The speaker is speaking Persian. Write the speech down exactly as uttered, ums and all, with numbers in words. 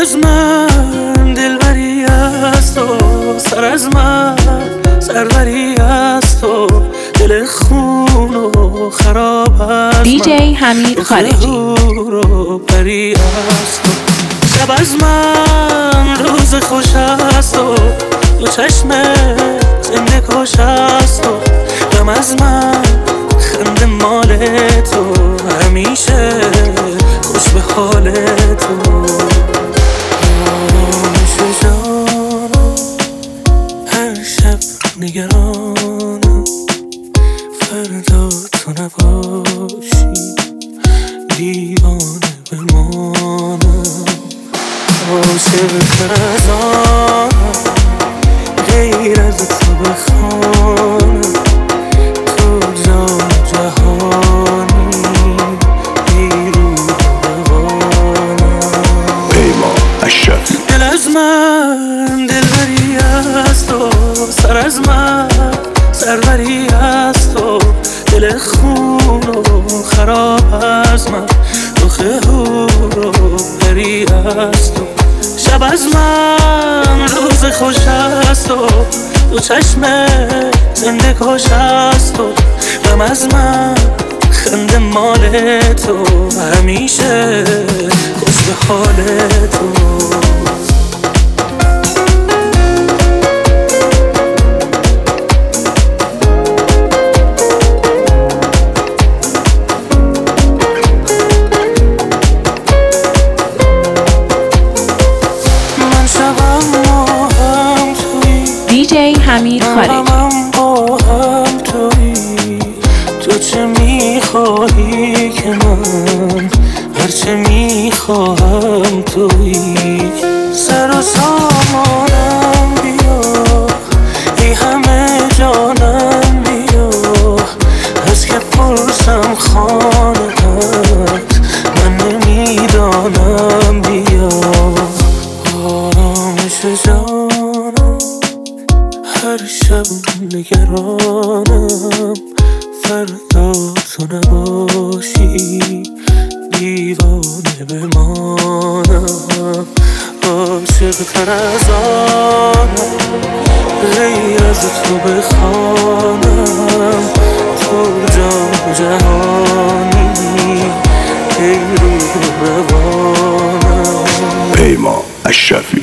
از من دلبری از تو، سر از من سروری از تو، دل خون و خراب از من. دی جی حمید خارجی. رو پری از تو، شب از من روز خوش از تو، دو چشم زنده کش از تو، غم از من خنده مال تو، همیشه خوش به حال تو. آرامش جانم هر شب نگرانم، فردا تو نباشی دیوانه بمانم. عاشق تر از آنم غیر از تو بخوانم، تو جان جهانی بیرون روانم. پیمان اشرفی. دل از من دلبری از تو، سر از من سروری از تو، دل خون و خراب از من، رخ هور و پری از تو، شب از من روز خوش از تو، دو چشم زنده کش از تو، غم از من خنده مال تو، همیشه خوش به حال تو. دی جی حمید خارجی. من با هم تویی، تو چه میخواهی که من هرچه میخواهم تویی، سر و سامانم بیا، ای همه جانم بیا، از که پرسم خانه‌ات من نمیدانم بیا. آرامش جانم هر شب نگرانم، فردا تو نباشی دیوانه بمانم. عاشق تر از آنم غیر از تو بخوانم، تو جان جهانی ای روح روانم. پیمان اشرفی.